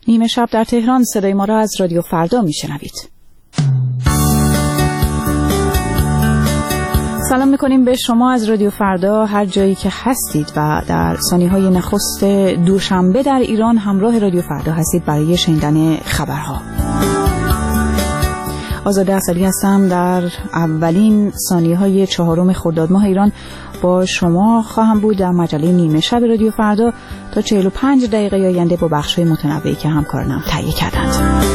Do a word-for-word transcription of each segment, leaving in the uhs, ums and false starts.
نیمه شب در تهران صدای ما را از رادیو فردا میشنوید. سلام میکنیم به شما از رادیو فردا هر جایی که هستید و در ثانیه‌های نخست دوشنبه در ایران همراه رادیو فردا هستید برای شنیدن خبرها. آزاده اصلی هستم. در اولین ثانیه‌های چهارم خرداد ماه ایران با شما خواهم بود در مجله نیمه شب رادیو فردا تا چهل و پنج دقیقه آینده با بخش‌های متنوعی که همکارانم تهیه کردند.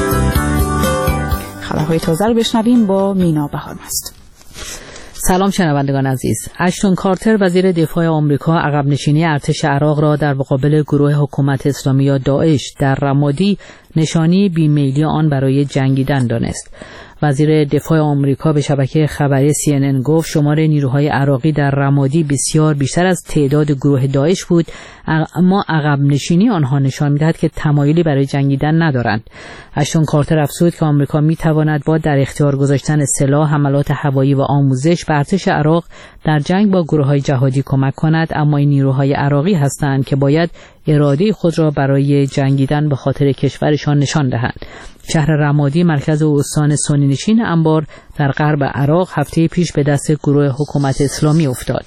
خبرهای تازه رو بشنویم با مینا بهارمست. سلام شنوندگان عزیز. اشتون کارتر وزیر دفاع آمریکا عقب نشینی ارتش عراق را در مقابل گروه حکومت اسلامی یا داعش در رمادی نشانی بیمیلی آن برای جنگیدن دانست. وزیر دفاع آمریکا به شبکه خبری سی ان ان گفت شمار نیروهای عراقی در رمادی بسیار بیشتر از تعداد گروه داعش بود، اما عقب نشینی آنها نشان می‌دهد که تمایلی برای جنگیدن ندارند. اشتون کارتر افزود که آمریکا می‌تواند با در اختیار گذاشتن سلاح، حملات هوایی و آموزش به ارتش عراق در جنگ با گروه‌های جهادی کمک کند، اما این نیروهای عراقی هستند که باید اراده خود را برای جنگیدن به خاطر کشورشان نشان دهند. شهر رمادی مرکز استان سنی نشین انبار در غرب عراق هفته پیش به دست گروه حکومت اسلامی افتاد.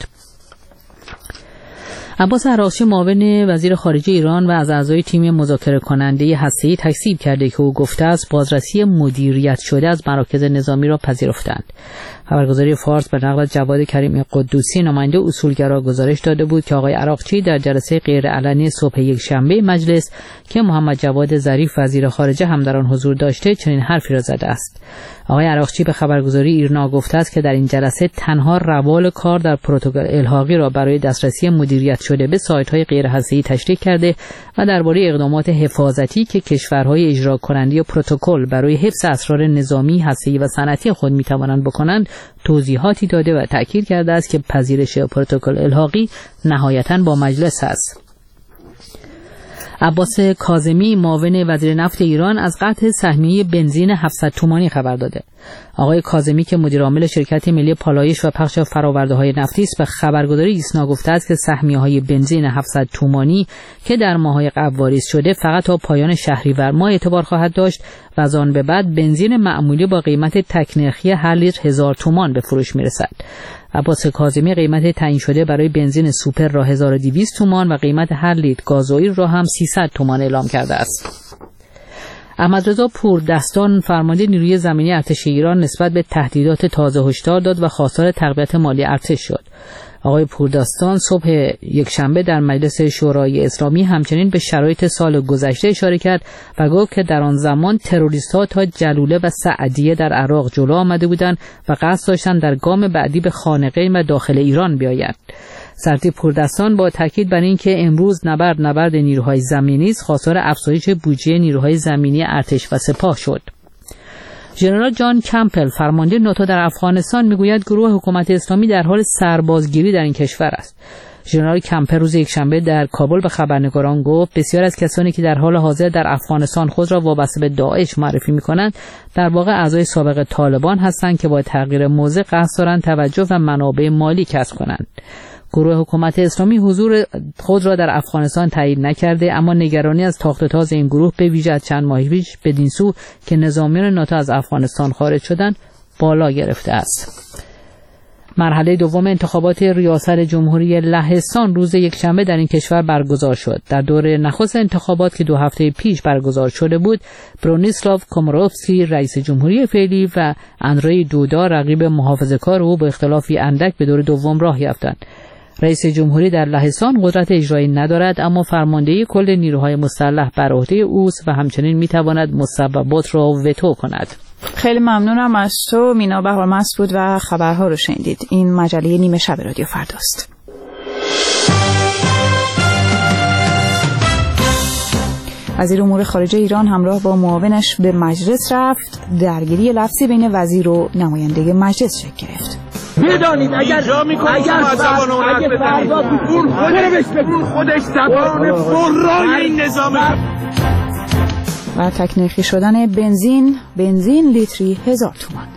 عباس عراقچی معاون وزیر خارجه ایران و از اعضای تیم مذاکره کننده هسته‌ای تکذیب کرده که او گفته است بازرسی مدیریت شده از مراکز نظامی را پذیرفتند. خبرگزاری فارس به نقل جواد کریم قدوسی نماینده اصولگرا گزارش داده بود که آقای عراقچی در جلسه غیرعلنی صبح یکشنبه مجلس که محمد جواد ظریف وزیر خارجه هم در آن حضور داشته چنین حرفی را زده است. آقای عراقچی به خبرگزاری ایرنا گفته است که در این جلسه تنها روال کار در پروتکل الحاقی را برای دسترسی مدیریت شده به سایت‌های غیر هسته‌ای تشریح کرده و درباره اقدامات حفاظتی که کشورهای اجرا کننده پروتکل برای حفظ اسرار نظامی، هسته‌ای و صنعتی خود می‌توانند بکنند توضیحاتی داده و تأکید کرده است که پذیرش پروتکل الحاقی نهایتاً با مجلس است. عباس کاظمی معاون وزیر نفت ایران از قطع سهمیه بنزین هفتصد تومانی خبر داده. آقای کاظمی که مدیر عامل شرکت ملی پالایش و پخش فرآورده‌های نفتی است به خبرگزاری ایسنا گفته است که سهمیه‌های بنزین هفتصد تومانی که در ماه‌های قبل واریز شده فقط تا پایان شهریور ماه اعتبار خواهد داشت و از آن به بعد بنزین معمولی با قیمت تکنرخی هر لیتر هزار تومان به فروش می‌رسد. عباس کاظمی قیمت تعیین شده برای بنزین سوپر را هزار و دویست تومان و قیمت هر لیتر گازوئیل را هم سیصد تومان اعلام کرده است. احمدرضا پوردستان فرمانده نیروی زمینی ارتش ایران نسبت به تهدیدات تازه هشدار داد و خواستار تقویت مالی ارتش شد. آقای پوردستان صبح یکشنبه در مجلس شورای اسلامی همچنین به شرایط سال گذشته اشاره کرد و گفت که در آن زمان تروریست‌ها تا جلوله و سعدیه در عراق جلو آمده بودند و قصد داشتند در گام بعدی به خانقین و داخل ایران بیایند. سرتیپ پوردستان با تاکید بر اینکه امروز نبرد نبرد نیروهای زمینی است خواستار افزایش بودجه نیروهای زمینی ارتش و سپاه شد. ژنرال جان کمپل فرمانده ناتو در افغانستان میگوید گروه حکومت اسلامی در حال سربازگیری در این کشور است. ژنرال کمپل روز یکشنبه در کابل به خبرنگاران گفت بسیار از کسانی که در حال حاضر در افغانستان خود را وابسته به داعش معرفی می‌کنند در واقع اعضای سابق طالبان هستند که با تغییر موضع قصد دارند توجه و منابع مالی کسب کنند. گروه حکومت اسلامی حضور خود را در افغانستان تایید نکرده، اما نگرانی از تاخت و تاز این گروه به ویژه چند ماه پیش بدین سو که نظامیان ناتو از افغانستان خارج شدند بالا گرفته است. مرحله دوم انتخابات ریاست جمهوری لهستان روز یکشنبه در این کشور برگزار شد. در دور نخست انتخابات که دو هفته پیش برگزار شده بود، برونیسلاو کوماروفسکی رئیس جمهوری فعلی و اندری دودا رقیب محافظه‌کار او با اختلافی اندک به دور دوم راه یافتند. رئیس جمهوری در لهستان قدرت اجرایی ندارد، اما فرماندهی کل نیروهای مسلح بر عهده اوست و همچنین میتواند مسببات را وتو کند. خیلی ممنونم از تو. مینا بهارمست بود و خبرها رو شنیدید. این مجله نیمه شب رادیو فرداست. وزیر امور خارجه ایران همراه با معاونش به مجلس رفت. درگیری لفظی بین وزیر و نماینده مجلس شکل گرفت. میدانید اگر اگر فردا اون خودش زبان برای این نظام و تکنرخی شدن بنزین بنزین لیتری هزار تومان.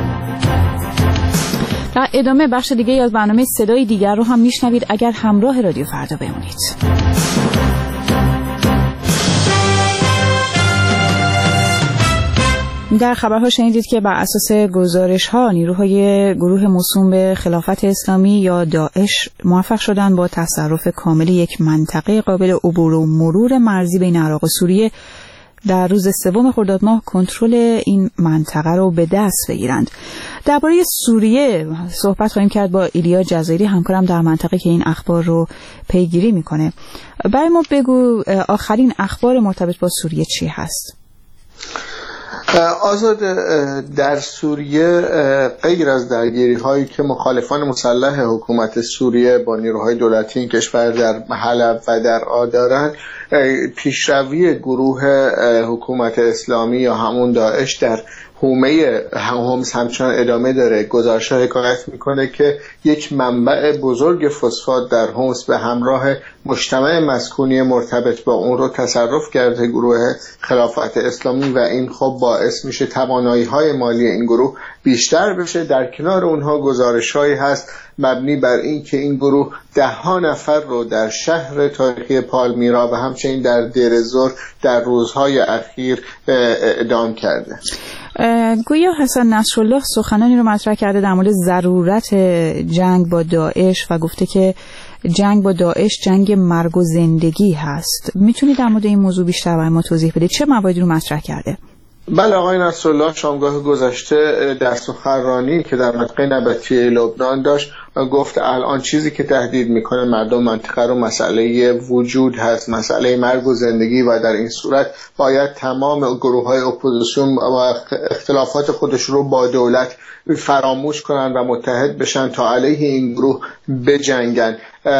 در ادامه بخش دیگه از برنامه صدای دیگر رو هم میشنوید اگر همراه رادیو فردا بمونید. در خبرها شنیدید که بر اساس گزارش‌ها نیروهای گروه موسوم به خلافت اسلامی یا داعش موفق شدند با تصرف کامل یک منطقه قابل عبور و مرور مرزی بین عراق و سوریه در روز سوم خرداد ماه کنترل این منطقه رو به دست بگیرند. درباره سوریه صحبت خواهیم کرد با ایلیا جزایری، همکارم در منطقه که این اخبار رو پیگیری میکنه. برای ما بگو آخرین اخبار مرتبط با سوریه چی هست؟ آزاد، در سوریه غیر از درگیری هایی که مخالفان مسلح حکومت سوریه با نیروهای دولتی این کشور در حلب و در عاد دارند، پیشروی گروه حکومت اسلامی یا همون داعش در حومه هومس همچنان ادامه داره. گزارش‌ها حکایت میکنه که یک منبع بزرگ فسفات در هومس به همراه مجتمع مسکونی مرتبط با اون رو تصرف کرده گروه خلافت اسلامی و این خب باعث میشه توانایی‌های مالی این گروه بیشتر بشه. در کنار اونها گزارش‌هایی هست مبنی بر این که این گروه ده ها نفر رو در شهر تاریخی پالمیرا و همچنین در دیر زور در روزهای اخیر اعدام کرده. گویا حسن نصرالله سخنانی رو مطرح کرده در مورد ضرورت جنگ با داعش و گفته که جنگ با داعش جنگ مرگ و زندگی هست. میتونید در مورد این موضوع بیشتر برای ما توضیح بدید؟ چه مواردی رو مطرح کرده؟ بله، آقای نصرالله شامگاه گذشته در سخنرانی که در مقطع نبطی لبنان داشت گفت الان چیزی که تهدید میکنه مردم منطقه رو مسئله وجود هست، مسئله مرگ و زندگی، و در این صورت باید تمام گروه های اپوزیسیون و اختلافات خودش رو با دولت فراموش کنن و متحد بشن تا علیه این گروه بجنگن.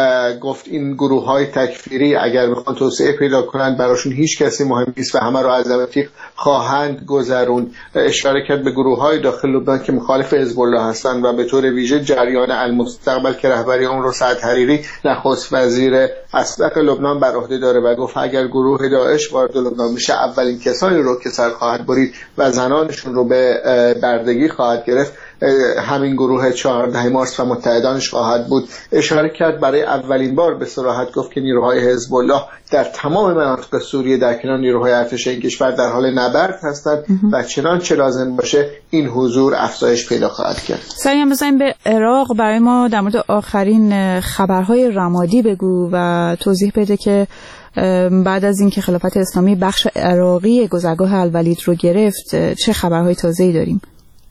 گفت این گروه های تکفیری اگر بخوان توسعه پیدا کنند براشون هیچ کسی مهم نیست و همه رو از دم تیغ خواهند گذرون. اشاره کرد به گروه های داخل لبنان که مخالف حزب الله هستند و به طور ویژه جریان المستقبل که رهبری اون رو سعد حریری نخست وزیر اسبق لبنان بر عهده داره و گفت اگر گروه داعش وارد لبنان بشه اولین کسانی رو که سر خواهد برید و زنانشون رو به بردگی خواهد گرفت همین گروه چهاردهم مارس و متحدانش خواهد بود. اشاره کرد برای اولین بار به صراحت گفت که نیروهای حزب الله در تمام مناطق سوریه در کنار نیروهای ارتش این کشور در حال نبرد هستند و چنانچه لازم باشه این حضور افزایش پیدا خواهد کرد. سریع بزنیم به عراق. برای ما در مورد آخرین خبرهای رمادی بگو و توضیح بده که بعد از اینکه خلافت اسلامی بخش عراقی گذرگاه الولید رو گرفت چه خبرهای تازه‌ای داریم؟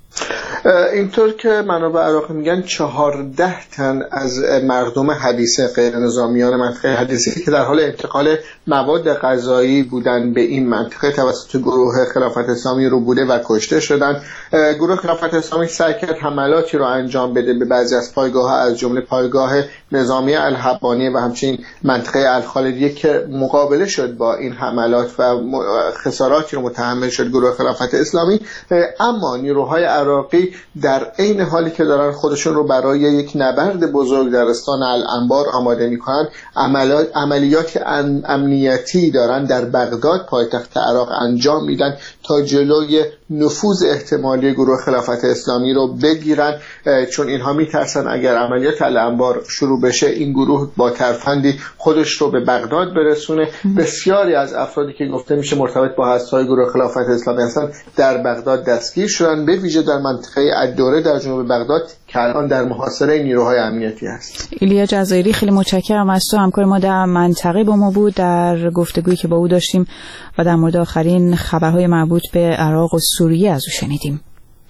اینطور که منابع عراق میگن چهارده تن از مردم حدیثه غیر نظامیان منطقه حدیثه که در حال انتقال مواد غذایی بودن به این منطقه توسط گروه خلافت اسلامی رو بوده و کشته شدن. گروه خلافت اسلامی سعی کرد حملاتی رو انجام بده به بعضی از پایگاه ها از جمله پایگاه نظامی الحبانیه و همچنین منطقه الخالدیه که مقابله شد با این حملات و خساراتی رو متحمل شد گروه خلافت اسلامی. اما نیروهای عراقی در عین حالی که دارن خودشون رو برای یک نبرد بزرگ در استان الانبار آماده میکنن عملیات امنیتی دارن در بغداد پایتخت عراق انجام میدن تا جلوی نفوذ احتمالی گروه خلافت اسلامی رو بگیرن، چون اینها میترسن اگر عملیات الانبار شروع بشه این گروه با ترفندی خودش رو به بغداد برسونه. بسیاری از افرادی که گفته میشه مرتبط با هسته‌های گروه خلافت اسلامی هستن در بغداد دستگیر شدن، به ویژه در منطقه الدوره در جنوب بغداد که الان در محاصره نیروهای امنیتی است. ایلیا جزایری خیلی متشکرم از تو، همکار ما در منطقه با ما بود در گفتگویی که با او داشتیم و در مورد آخرین خبرهای مربوط به عراق و سوریه از او شنیدیم.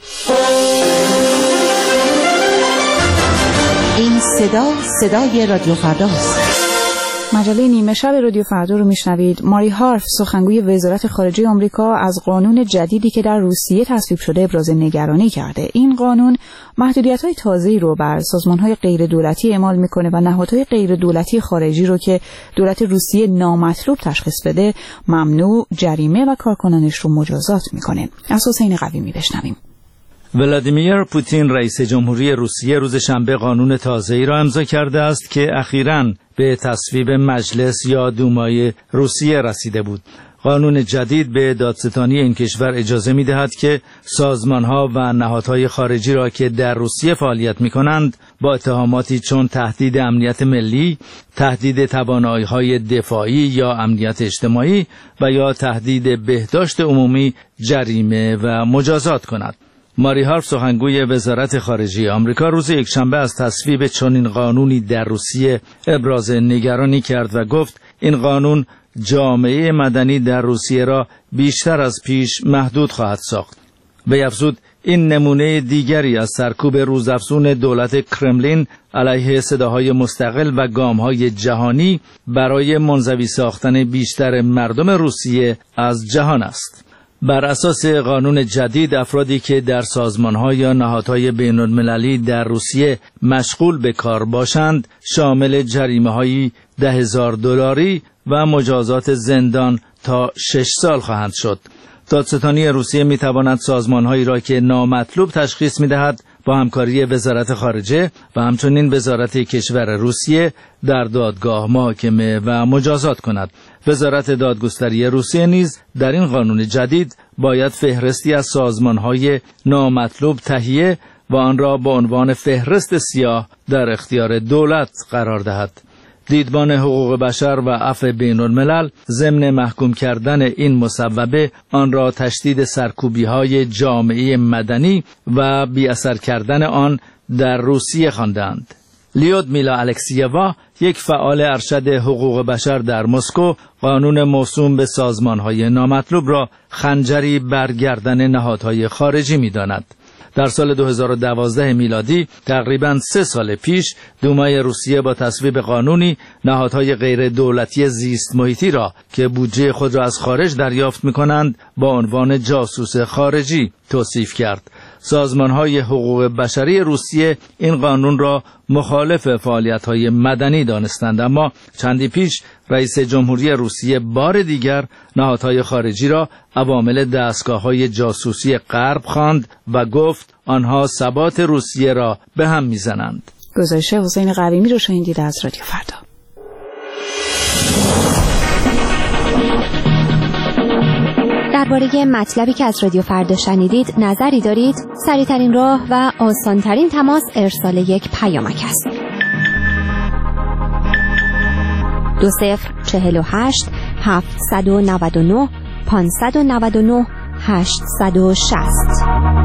این صدا صدای رادیو فرداست. مجله نیمه شب رادیو فردا رو میشنوید. ماری هارف سخنگوی وزارت خارجه آمریکا از قانون جدیدی که در روسیه تصویب شده ابراز نگرانی کرده. این قانون محدودیت‌های تازه‌ای رو بر سازمان‌های غیر دولتی اعمال می‌کنه و نهادهای غیر دولتی خارجی رو که دولت روسیه نامطلوب تشخیص بده ممنوع، جریمه و کارکنانش رو مجازات می‌کنه. از حسین قویمی بشنویم. ولادیمیر پوتین رئیس جمهوری روسیه روز شنبه قانون تازه‌ای را امضا کرده است که اخیراً به تصویب مجلس یا دومای روسیه رسیده بود. قانون جدید به دادستانی این کشور اجازه می‌دهد که سازمان‌ها و نهادهای خارجی را که در روسیه فعالیت می‌کنند با اتهاماتی چون تهدید امنیت ملی، تهدید توانایی‌های دفاعی یا امنیت اجتماعی و یا تهدید بهداشت عمومی جریمه و مجازات کند. ماری هارف سخنگوی وزارت خارجه آمریکا روز یکشنبه از تصویب چنین قانونی در روسیه ابراز نگرانی کرد و گفت این قانون جامعه مدنی در روسیه را بیشتر از پیش محدود خواهد ساخت. وی افزود این نمونه دیگری از سرکوب روزافزون دولت کرملین علیه صداهای مستقل و گام‌های جهانی برای منزوی ساختن بیشتر مردم روسیه از جهان است. بر اساس قانون جدید افرادی که در سازمان‌ها یا نهادهای بین‌المللی در روسیه مشغول به کار باشند شامل جریمه‌های ده هزار دلاری و مجازات زندان تا شش سال خواهند شد. دادستانی روسیه می‌تواند سازمان‌هایی را که نامطلوب تشخیص می‌دهد با همکاری وزارت خارجه و همچنین وزارت کشور روسیه در دادگاه محاکمه و مجازات کند. وزارت دادگستری روسیه نیز در این قانون جدید باید فهرستی از سازمان‌های نامطلوب تهیه و آن را به عنوان فهرست سیاه در اختیار دولت قرار دهد. دیدبان حقوق بشر و عفو بین الملل ضمن محکوم کردن این مصوبه آن را تشدید سرکوبی‌های جامعه مدنی و بی اثر کردن آن در روسیه خواندند. لیودمیلا الکسیوا، یک فعال ارشد حقوق بشر در مسکو، قانون موسوم به سازمان‌های نامطلوب را خنجری بر گردن نهادهای خارجی می‌داند. در سال دو هزار و دوازده میلادی تقریباً سه سال پیش دومای روسیه با تصویب قانونی نهادهای غیر دولتی زیست محیطی را که بودجه خود را از خارج دریافت می‌کنند با عنوان جاسوس خارجی توصیف کرد. سازمان‌های حقوق بشری روسیه این قانون را مخالف فعالیت‌های مدنی دانستند، اما چندی پیش رئیس جمهوری روسیه بار دیگر نهادهای خارجی را عوامل دستگاه‌های جاسوسی غرب خواند و گفت آنها ثبات روسیه را به هم می‌زنند. گزارش حسین قویمی رو شنیدید از رادیو فردا. درباره مطلبی که از رادیو فردا شنیدید نظری دارید؟ سریع‌ترین راه و آسان‌ترین تماس ارسال یک پیامک است. دو صفر چهل و هشت هفتصد و نود و نه پانصد و نود و نه هشتصد و شصت.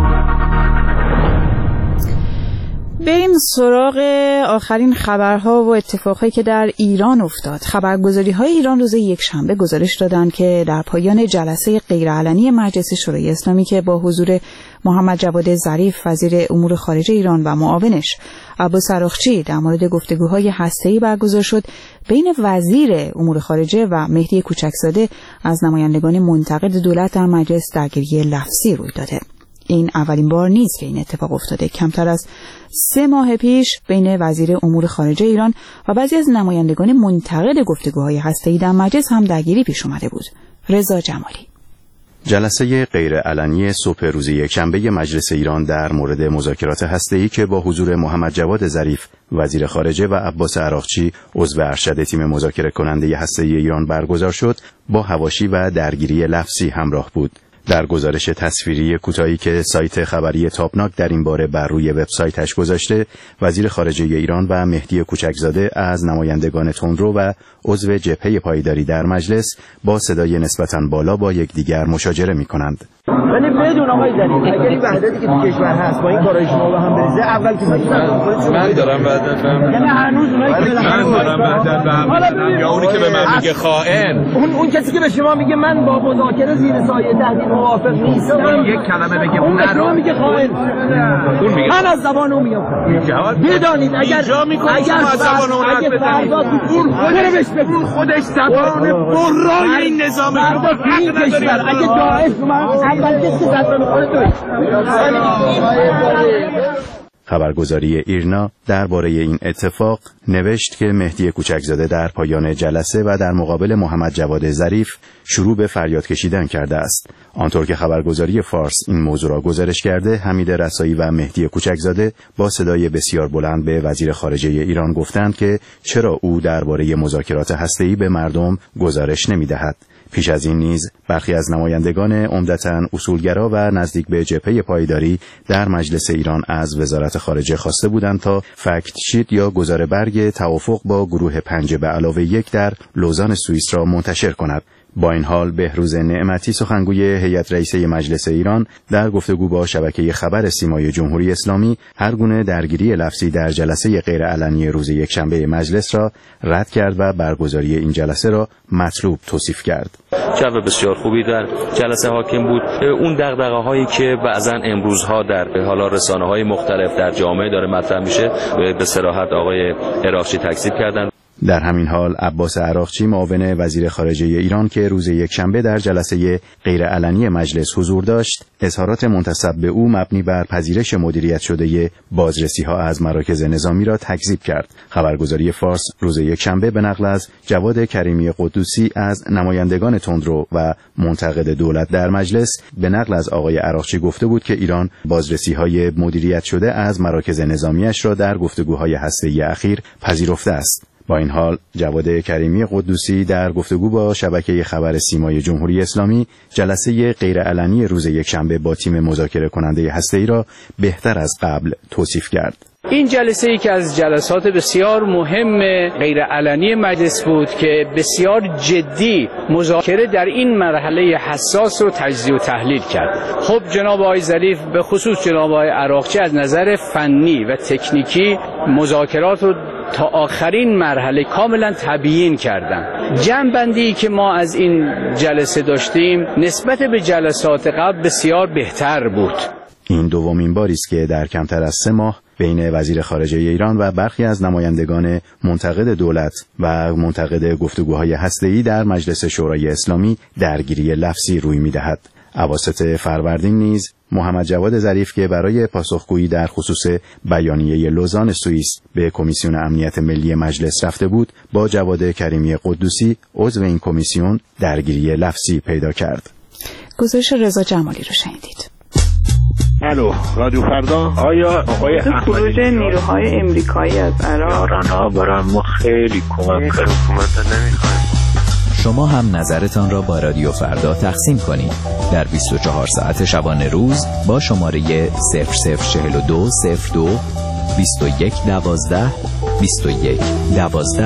بریم سراغ آخرین خبرها و اتفاقهایی که در ایران افتاد. خبرگزاری‌های ایران روز یکشنبه گزارش دادند که در پایان جلسه غیرعلنی مجلس شورای اسلامی که با حضور محمد جواد ظریف وزیر امور خارجه ایران و معاونش عباس عراقچی در مورد گفتگوهای هسته‌ای برگزار شد، بین وزیر امور خارجه و مهدی کوچکزاده از نمایندگان منتقد دولت در مجلس درگیری لفظی روی داده. این اولین بار نیست که این اتفاق افتاده. کمتر از سه ماه پیش بین وزیر امور خارجه ایران و بعضی از نمایندگان منتقد گفتگوهای هسته‌ای در مجلس هم درگیری پیش اومده بود. رضا جمالی. جلسه غیرعلنی صبح روز یکشنبه مجلس ایران در مورد مذاکرات هسته‌ای که با حضور محمد جواد ظریف وزیر خارجه و عباس عراقچی عضو ارشد تیم مذاکره کننده هسته‌ای ایران برگزار شد، با حواشی و درگیری لفظی همراه بود. در گزارش تصویری کوتاهی که سایت خبری تاپناک در این باره بر روی وبسایتش گذاشته، وزیر خارجه ایران و مهدی کوچکزاده از نمایندگان تندرو و عضو جبهه پایداری در مجلس با صدای نسبتاً بالا با یکدیگر مشاجره می‌کنند. ولی بدون آقای ظریف اگر این وحدتی که تو کشور هست با این کارهای شما به هم بریزه، اول که من دارم وحدت به هم یعنی هنوز اونایی که من دارم وحدت به هم یا اونی که به من میگه خائن، اون اون کسی که به شما میگه من با مذاکره زیر سایه تهدید موافق نیستم، یک کلمه بگه اون نرو میگه خائن، اون میگه من از زبان اون میگم بدانید اگر اگر از زبان اون حرف بزنید اون خودش اون خودش زبان برای این نظام حق نداره. اگه داعش خبرگزاری ایرنا درباره این اتفاق نوشت که مهدی کوچکزاده در پایان جلسه و در مقابل محمد جواد ظریف شروع به فریاد کشیدن کرده است. آنطور که خبرگزاری فارس این موضوع را گزارش کرده، حمید رسایی و مهدی کوچکزاده با صدای بسیار بلند به وزیر خارجه ایران گفتند که چرا او درباره مذاکرات هسته‌ای به مردم گزارش نمی‌دهد. پیش از این نیز برخی از نمایندگان عمدتاً اصولگرا و نزدیک به جبهه پایداری در مجلس ایران از وزارت خارجه خواسته بودند تا فکت شیت یا گزاره برگ توافق با گروه پنج به علاوه یک در لوزان سوئیس را منتشر کند. با این حال بهروز نعمتی سخنگوی هیئت رئیسه مجلس ایران در گفتگو با شبکه خبر سیمای جمهوری اسلامی هر گونه درگیری لفظی در جلسه غیرعلنی روز یکشنبه مجلس را رد کرد و برگزاری این جلسه را مطلوب توصیف کرد. جو بسیار خوبی در جلسه حاکم بود. اون دغدغه‌هایی که بعضا امروزها در حالا رسانه‌های مختلف در جامعه داره مطرح میشه به صراحت آقای عراقچی تکذیب کردند. در همین حال عباس عراقچی معاون وزیر خارجه ایران که روز یکشنبه در جلسه غیرعلنی مجلس حضور داشت، اظهارات منتسب به او مبنی بر پذیرش مدیریت شده بازرسی‌ها از مراکز نظامی را تکذیب کرد. خبرگزاری فارس روز یکشنبه به نقل از جواد کریمی قدوسی از نمایندگان تندرو و منتقد دولت در مجلس به نقل از آقای عراقچی گفته بود که ایران بازرسی‌های مدیریت شده از مراکز نظامیش را در گفتگوهای هسته‌ای اخیر پذیرفته است. با این حال جواد کریمی قدوسی در گفتگو با شبکه خبر سیمای جمهوری اسلامی جلسه غیرعلنی روز یکشنبه با تیم مذاکره کننده هسته‌ای را بهتر از قبل توصیف کرد. این جلسه ای که از جلسات بسیار مهم غیرعلنی مجلس بود که بسیار جدی مذاکره در این مرحله حساس رو تجزیه و تحلیل کرد. خب جناب آقای ظریف به خصوص جناب آقای عراقچی از نظر فنی و تکنیکی مذاکرات رو تا آخرین مرحله کاملا تبیین کردن. جمع‌بندی که ما از این جلسه داشتیم نسبت به جلسات قبل بسیار بهتر بود. این دومین باری است که در کمتر از سه ماه بین وزیر خارجه ایران و برخی از نمایندگان منتقد دولت و منتقد گفتگوهای هسته‌ای در مجلس شورای اسلامی درگیری لفظی روی می‌دهد. اواسط فروردین نیز محمد جواد ظریف که برای پاسخگویی در خصوص بیانیه لوزان سوئیس به کمیسیون امنیت ملی مجلس رفته بود، با جواد کریمی قدوسی عضو این کمیسیون درگیری لفظی پیدا کرد. گزارش رضا جمالی رو شنیدید. الو رادیو فردا. آیا آقای خروج نیروهای امریکایی از عراق یاران‌ها برای ما خیلی کمک کرد. حکومت نمیخوایم. شما هم نظرتان را با رادیو فردا تقسیم کنید در بیست و چهار ساعت شبانه روز با شماره صفر صفر چهل و دو صفر دو بیست و یک دوازده بیست و یک دوازده.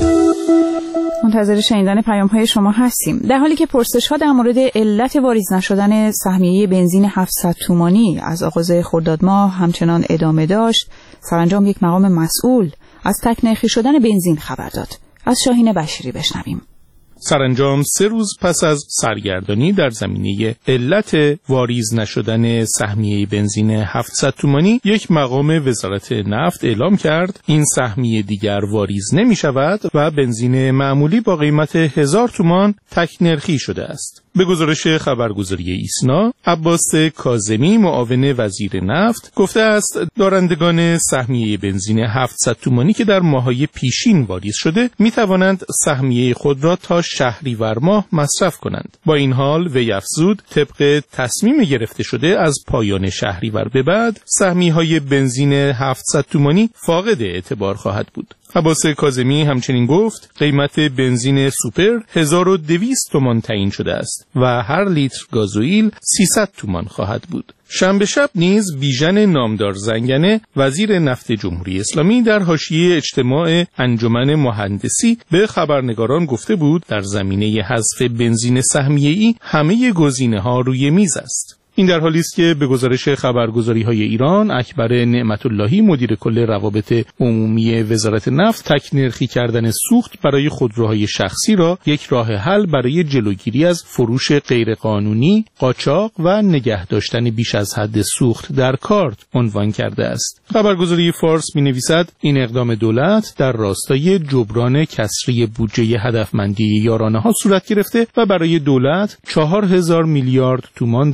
منتظر شنیدن پیام‌های شما هستیم. در حالی که پرسش‌ها در مورد علت واریز نشدن سهمیه بنزین هفتصد تومانی از آغاز خرداد ماه همچنان ادامه داشت، سرانجام یک مقام مسئول از تک‌نرخی شدن بنزین خبر داد. از شاهین بشیری بشنویم. سرانجام سه روز پس از سرگردانی در زمینه علت واریز نشدن سهمیه بنزین هفتصد تومانی، یک مقام وزارت نفت اعلام کرد این سهمیه دیگر واریز نمی شود و بنزین معمولی با قیمت هزار تومان تک نرخی شده است. به گزارش خبرگزاری ایسنا، عباس کاظمی معاون وزیر نفت گفته است دارندگان سهمیه بنزین هفتصد تومانی که در ماه‌های پیشین واریز شده می توانند سهمیه خود را تا شهریور ماه مصرف کنند. با این حال وی افزود طبق تصمیم گرفته شده از پایان شهریور به بعد سهمیه‌های بنزین هفتصد تومانی فاقد اعتبار خواهد بود. عباس کاظمی همچنین گفت قیمت بنزین سوپر هزار و دویست تومان تعیین شده است و هر لیتر گازوئیل سیصد تومان خواهد بود. شنبه شب نیز بیژن نامدار زنگنه وزیر نفت جمهوری اسلامی در حاشیه اجتماع انجمن مهندسی به خبرنگاران گفته بود در زمینه حذف بنزین سهمیه‌ای همه گزینه‌ها روی میز است. این در حالی است که به گزارش خبرگزاری‌های ایران، اکبر نعمت اللهی مدیر کل روابط عمومی وزارت نفت تک نرخی کردن سوخت برای خودروهای شخصی را یک راه حل برای جلوگیری از فروش غیرقانونی، قاچاق و نگه داشتن بیش از حد سوخت در کارت عنوان کرده است. خبرگزاری فارس می‌نویسد این اقدام دولت در راستای جبران کسری بودجه هدفمندی یارانه‌ها صورت گرفته و برای دولت چهار هزار میلیارد تومان درآمد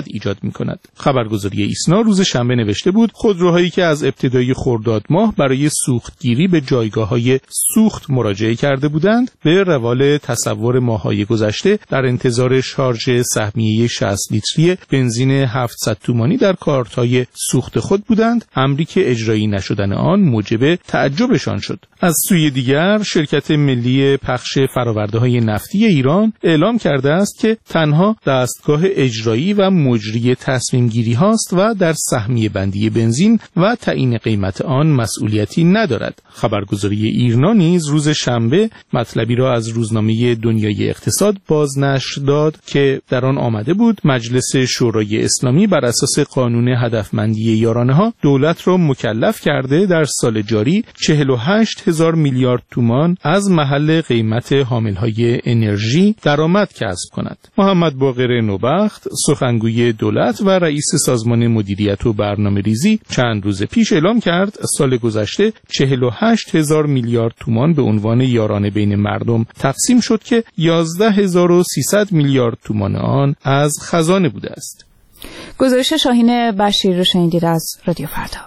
ایجاد می‌کند. خبرگزاری ایسنا روز شنبه نوشته بود خودروهایی که از ابتدای خرداد ماه برای سوختگیری به جایگاه‌های سوخت مراجعه کرده بودند به روال تصور ماه‌های گذشته در انتظار شارژ سهمیه شصت لیتری بنزین هفتصد تومانی در کارت‌های سوخت خود بودند، امری که اجرایی نشدن آن موجب تعجبشان شد. از سوی دیگر شرکت ملی پخش فرآورده‌های نفتی ایران اعلام کرده است که تنها دستگاه اجرایی و مجری تصمیم گیری هاست و در سهمیه بندی بنزین و تعیین قیمت آن مسئولیتی ندارد. خبرگزاری ایرنا نیز روز شنبه مطلبی را از روزنامه دنیای اقتصاد بازنشر داد که در آن آمده بود مجلس شورای اسلامی بر اساس قانون هدفمندی یارانه‌ها دولت را مکلف کرده در سال جاری چهل و هشت هزار میلیارد تومان از محل قیمت حاملهای انرژی درآمد کسب کند. محمد باقر نوبخت سخنگوی دولت و رئیس سازمان مدیریت و برنامه‌ریزی چند روز پیش اعلام کرد سال گذشته چهل و هشت هزار میلیارد تومان به عنوان یارانه بین مردم تقسیم شد که یازده هزار و سیصد میلیارد تومان آن از خزانه بوده است. گزارش شاهین بشیر رو شنیدید از رادیو فردا.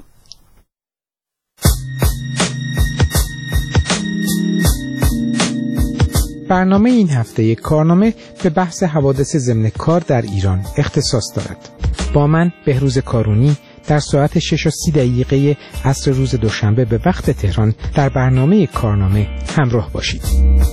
برنامه این هفته کارنامه به بحث حوادث ضمن کار در ایران اختصاص دارد. با من بهروز کارونی در ساعت شش و سی دقیقه عصر روز دوشنبه به وقت تهران در برنامه کارنامه همراه باشید.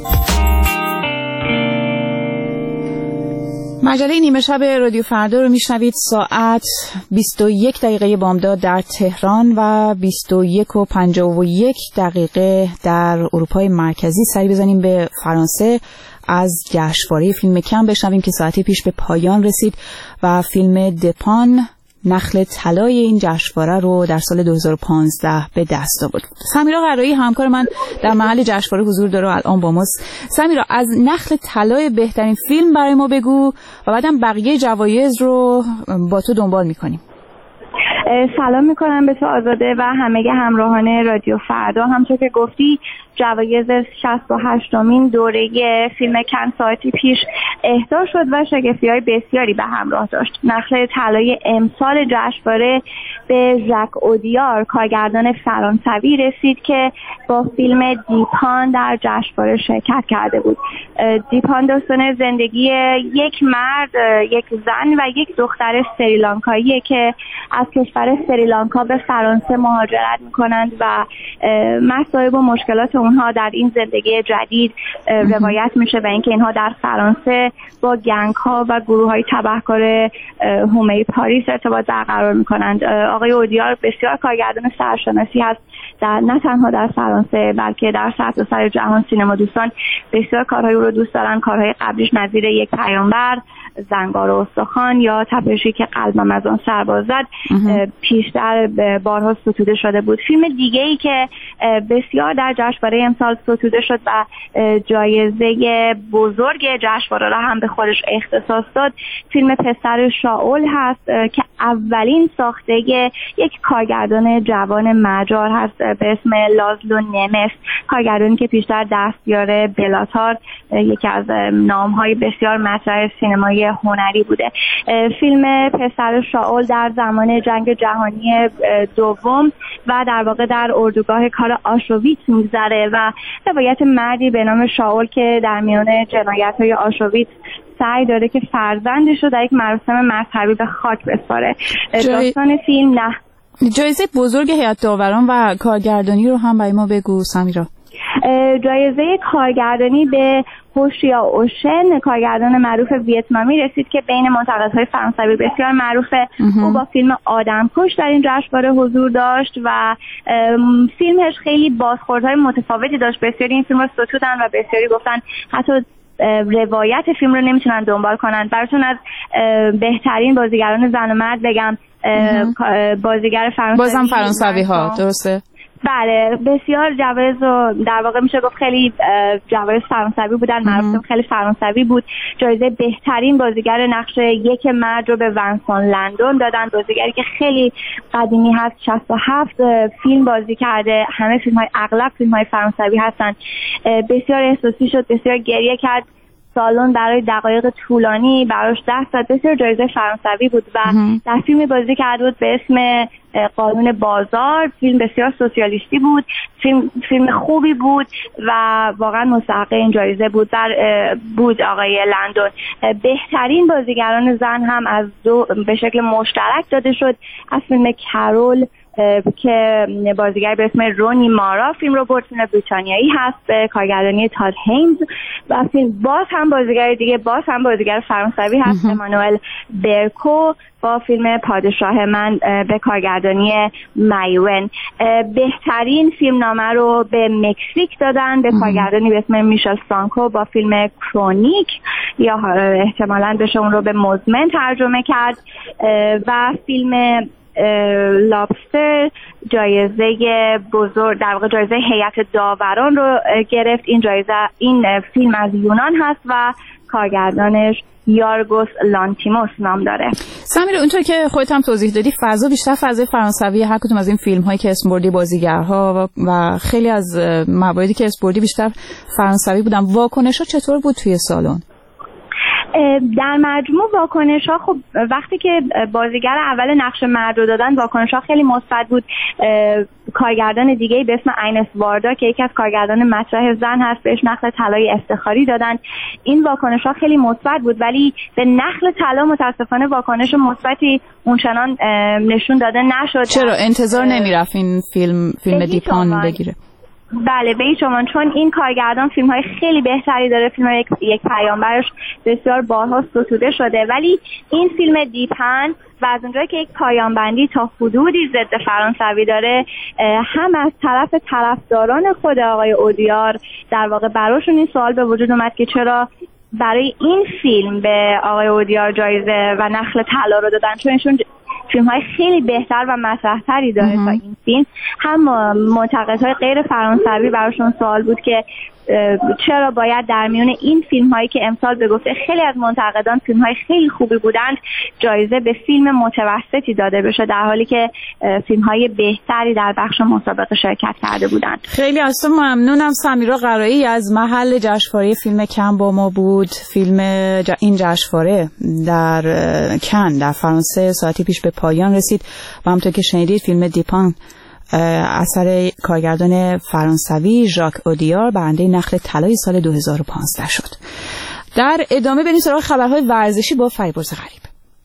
مجله نیمه شب رادیو فردا رو میشنوید ساعت بیست و یک دقیقه بامداد در تهران و بیست و یک و پنجاه و یک دقیقه در اروپای مرکزی. سری بزنیم به فرانسه از جشنواره فیلم کن بشنویم که ساعتی پیش به پایان رسید و فیلم دپان نخل طلای این جشنواره رو در سال دو هزار و پانزده به دست آورد. سمیرا قرایی همکار من در محل جشنواره حضور داره و الان با ماست. سمیرا از نخل طلای بهترین فیلم برای ما بگو و بعدم بقیه جوایز رو با تو دنبال میکنیم. سلام میکنم به تو آزاده و همه همراهان رادیو فردا. همونطور که گفتی جوایز شصت و هشتمین دوره فیلم کن ساعتی پیش اهدا شد و شگفتی‌های بسیاری به همراه داشت. نخل طلای امسال جشنواره به ژاک اودیار کارگردان فرانسوی رسید که با فیلم دیپان در جشنواره شرکت کرده بود. دیپان داستان زندگی یک مرد، یک زن و یک دختر سریلانکاییه که از کشور سریلانکا به فرانسه مهاجرت میکنند و مصائب و مشکلات اونها در این زندگی جدید روایت میشه و اینکه اینها در فرانسه با گنگ ها و گروه های تبهکار هومه پاریس ارتباط برقرار میکنند. آقای اودیار بسیار کارگردان سرشناسی هست، در نه تنها در فرانسه بلکه در سرتاسر جهان. سینما دوستان بسیار کارهای او رو دوست دارن. کارهای قبلیش نظیر یک پیامبر، زنگار و استخوان یا تپشی که قلبم از آن سرباز زد پیشتر بارها ستوده شده بود. فیلم دیگه ای که بسیار در جشنواره امسال ستوده شد و جایزه بزرگ جشنواره را هم به خودش اختصاص داد فیلم پسر شاول هست که اولین ساخته یک کارگردان جوان مجار هست به اسم لازلو نمس، کارگردانی که پیشتر دستیار بلاتار یکی از نام‌های بسیار مطرح سینمای هنری بوده. فیلم پسر شاول در زمان جنگ جهانی دوم و در واقع در اردوگاه کار آشویتس میگذره و روایت مردی به نام شاول که در میان جنایت‌های آشویتس سعی داره که فرزندش رو در یک مراسم مذهبی به خاک بسپاره. جای... داستان فیلم نه جایزه بزرگ هیئت داوران و کارگردانی رو هم برای ما بگو سمیرا. جایزه کارگردانی به هوشیا اوشن، کارگردان معروف ویتنامی رسید که بین منتقدهای فرانسوی بسیار معروفه. او با فیلم آدمکش در این جشنواره حضور داشت و فیلمش خیلی بازخوردهای متفاوتی داشت. بسیاری این فیلم رو ستودن و بسیاری گفتن حتی روایت فیلم رو نمیتونن دنبال کنن. براتون از بهترین بازیگران زن و مرد بگم بازیگر فرانسوی، بازم فرانسوی ها درسته؟ بله، بسیار جوایز و در واقع میشه گفت خیلی جوایز فرانسوی بودن، معروف خیلی فرانسوی بود. جایزه بهترین بازیگر نقش یک مرد رو به ونسان لندون دادن، بازیگری که خیلی قدیمی هست، شصت و هفت فیلم بازی کرده، همه فیلم های اغلب فیلم های فرانسوی هستن. بسیار احساسی شد، بسیار گریه کرد سالن برای دقایق طولانی براش دست داد. بسیار جایزه فرانسوی بود و در فیلمی بازی کرده بود به اسم قانون بازار. فیلم بسیار سوسیالیستی بود، فیلم فیلم خوبی بود و واقعا مستحق این جایزه بود. در بود آقای لندون. بهترین بازیگران زن هم از دو به شکل مشترک داده شد. از فیلم کرول که بازیگر به اسم رونی مارا فیلم رو برد، فیلم بریتانیایی هست به کارگردانی تاد هینز. و فیلم باز هم بازیگر دیگه باز هم بازیگر فرانسوی هست، امانوئل برکو با فیلم پادشاه من به کارگردانی مایون. بهترین فیلم نامه رو به مکزیک دادن به کارگردانی به اسم میشل سانکو با فیلم کرونیک، یا احتمالاً بشه اون رو به مزمن ترجمه کرد. و فیلم لابستر جایزه بزرگ، در واقع جایزه هیئت داوران رو گرفت. این جایزه این فیلم از یونان هست و کارگردانش یارگوس لانتیموس نام داره. سمیر، اونطور که خودت هم توضیح دادی فضا بیشتر فضای فرانسوی هر کدوم از این فیلم هایی که اسم بردی بازیگرها و, و خیلی از مواردی که اسم بردی بیشتر فرانسوی بودن. واکنش ها چطور بود توی سالن؟ در مجموع واکنش ها خب وقتی که بازیگر اول نقش مرد رو دادن واکنش ها خیلی مثبت بود. کارگردان دیگه‌ای به اسم اینس واردا که یکی از کارگردان مطرح زن هست بهش نخل طلای افتخاری دادن. این واکنش ها خیلی مثبت بود، ولی به نخل طلا متاسفانه واکنش مثبتی اونچنان نشون داده نشد. چرا انتظار نمیرفت این فیلم فیلم دیپان بگیره؟ بله به هیچ عنوان، چون این کارگردان فیلم های خیلی بهتری داره. فیلم یک, یک پیامبرش بسیار بارها ستوده شده، ولی این فیلم دیپن و از اونجایی که یک پایانبندی تا حدودی ضد فرانسوی داره، هم از طرف طرفداران خود آقای اودیار در واقع براشون این سوال به وجود اومد که چرا برای این فیلم به آقای اودیار جایزه و نخل طلا رو دادن، چون ایشون فیلم های خیلی بهتر و مطرح‌تری داره تا این فیلم. هم منتقدهای غیر فرانسوی براشون سوال بود که چرا باید در میون این فیلم هایی که امسال به گفته خیلی از منتقدان فیلم های خیلی خوبی بودند جایزه به فیلم متوسطی داده بشه، در حالی که فیلم های بهتری در بخش مسابقه شرکت کرده بودند. خیلی از تو ممنونم. سمیرا قرایی از محل جشنواره فیلم کن با ما بود. فیلم ج... این جشنواره در کن در فرانسه ساعتی پیش به پایان رسید و همونطور که شنیدید فیلم دیپان اثر کارگردان فرانسوی ژاک اودیار برنده نخل طلای سال دو هزار و پانزده شد. در ادامه بریم سراغ خبرهای ورزشی با فریبرز غریب.